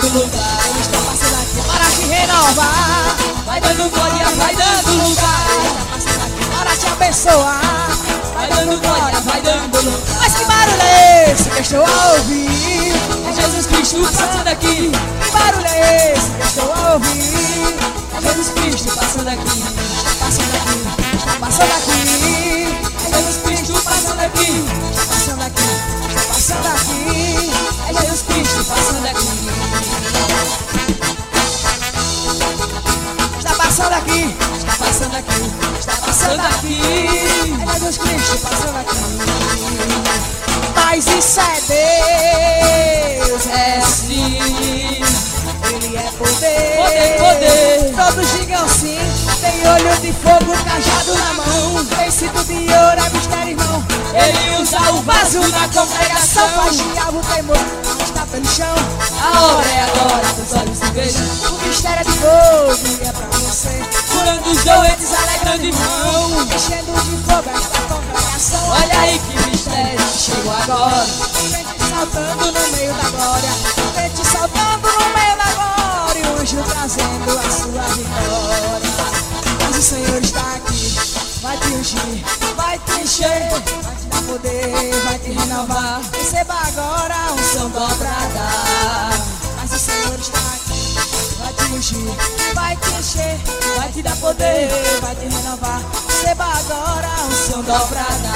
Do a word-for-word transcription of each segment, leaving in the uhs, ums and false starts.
lugar. Ele está passando aqui para te renovar. Vai dando glória, vai dando lugar. Ele está passando aqui para te abençoar. Vai dando glória, vai dando lugar. Mas que barulho é esse que eu estou a ouvir? É Jesus Cristo passando aqui. Que barulho é esse que eu estou a ouvir? É Jesus Cristo passando aqui. Está passando aqui, está passando aqui. É Jesus Cristo passando aqui. Está passando aqui, está passando aqui. É Jesus Cristo passando aqui. Está passando aqui, Está passando aqui. está passando aqui. É Jesus Cristo passando aqui. Mas isso é Deus, É sim. Ele é poder. Poder, poder. Todos digam sim. Tem olho de fogo, cajado na mão. Tem cinto de ouro, é mistério, irmão. Ele usa o vaso na congregação. Faz diabo temor, não está pelo chão. A hora é agora, dos olhos se vejam. O mistério é de fogo e é pra você. Curando os doentes, alegrando irmão. Enchendo de fogo esta congregação. Olha aí que mistério chegou agora. Vente saltando no meio da glória. Vente saltando no meio da glória. O anjo trazendo a sua vitória. Mas o Senhor está aqui. Vai te ungir, vai te encher. Vai te dar poder, vai te renovar. Receba agora a unção dobrada. Mas o Senhor está aqui. Vai te ungir, vai te encher. Vai te dar poder, vai te renovar. Receba agora a unção dobrada.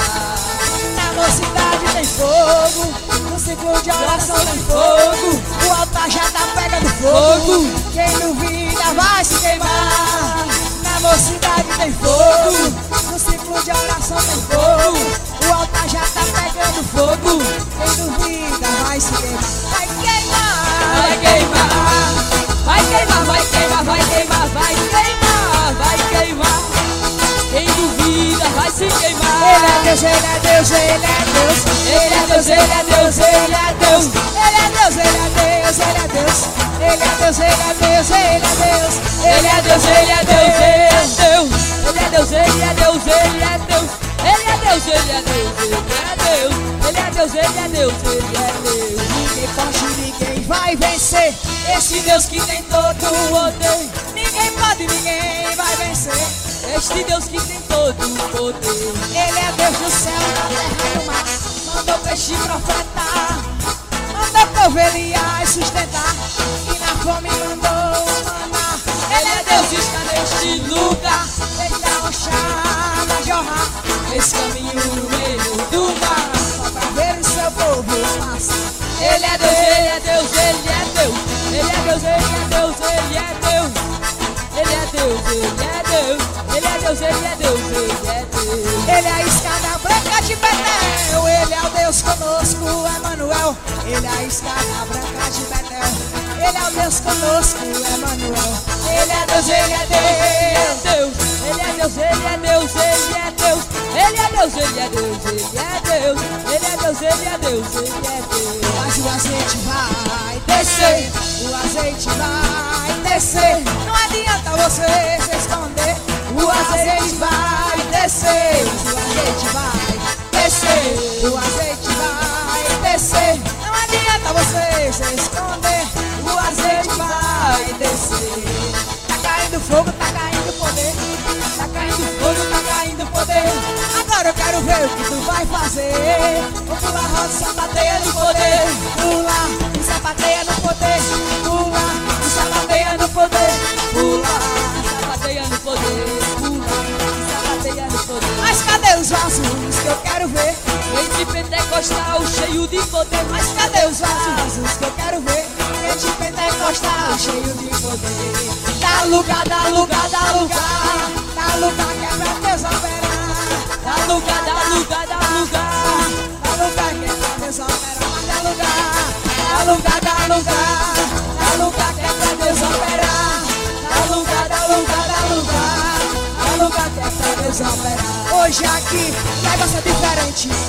Na mocidade tem fogo, no ciclo de oração tem fogo. O altar já tá pegando fogo. Quem duvida vai se queimar. Na mocidade tem fogo, no ciclo de oração tem fogo. O altar já tá pegando fogo. Quem duvida vai se queimar. Vai queimar, Vai queimar, vai queimar, vai queimar, vai queimar, vai queimar, vai queimar. Quem duvida vai se queimar. Ele é Deus, ele é Deus, ele é Deus. Ele é Deus, ele é Deus, ele é Deus. Ele é Deus, ele é Deus, ele é Deus. Ele é Deus, ele é Deus, ele é Deus. Ele é Deus, ele é Deus, ele é Deus. Ele é Deus, ele é Deus, ele é Deus. Ele é Deus, ele é Deus, ele é Deus. Ele é Deus, ele é Deus, ele é Deus. Ninguém pode, ninguém vai vencer. Esse Deus que tem todo o poder. Ninguém pode, ninguém vai vencer. Este Deus que tem todo o poder. Ele é Deus do céu, da terra e do mar. Mandou peixe profetar. Mandou povo Elias sustentar. E na fome mandou maná. Ele é Deus que está neste lugar. Ele dá rochada jorrar. Esse caminho no meio do mar. Só pra ver o seu povo passar. Ele é Deus, ele é Deus, ele é Deus. Ele é Deus, ele é Deus, ele é Deus. Ele é Deus, ele é Deus. Ele é Deus, ele é Deus, ele é Deus. Ele é a escada branca de Betel. Ele é o Deus conosco, Emanuel. Ele é a escada branca de Betel. Ele é o Deus conosco, Emanuel. Ele é Deus, ele é Deus. Ele é Deus, ele é Deus, ele é Deus. Ele é Deus, ele é Deus, ele é Deus. Ele é Deus, ele é Deus, ele é Deus. Mas o azeite vai descer. O azeite vai descer. Não adianta você se esconder. O azeite vai descer. O azeite vai descer. O azeite vai descer. Não adianta você se esconder. O azeite vai descer. Tá caindo fogo, tá caindo poder. Tá caindo fogo, tá caindo poder. Agora eu quero ver o que tu vai fazer. Vou pular roda, sapateia no poder. Pula, e sapateia no poder. Pula, e sapateia no poder. Pula, Sapateia no poder. Sapateia no poder. mas cadê os vasos que eu quero ver? Crente pentecostal cheio de poder. Mas cadê os vasos que eu quero ver? Crente pentecostal cheio de poder. Dá lugar, dá lugar, dá lugar. Dá lugar que é pra Deus operar. Dá lugar, dá lugar, dá lugar. Dá lugar que é pra Deus operar. Mas dá lugar, dá lugar, dá lugar. Dá lugar que é pra Deus operar. Dá lugar, dá lugar, dá lugar. Dá lugar que é pra Deus operar. Hoje aqui, negócio é diferente.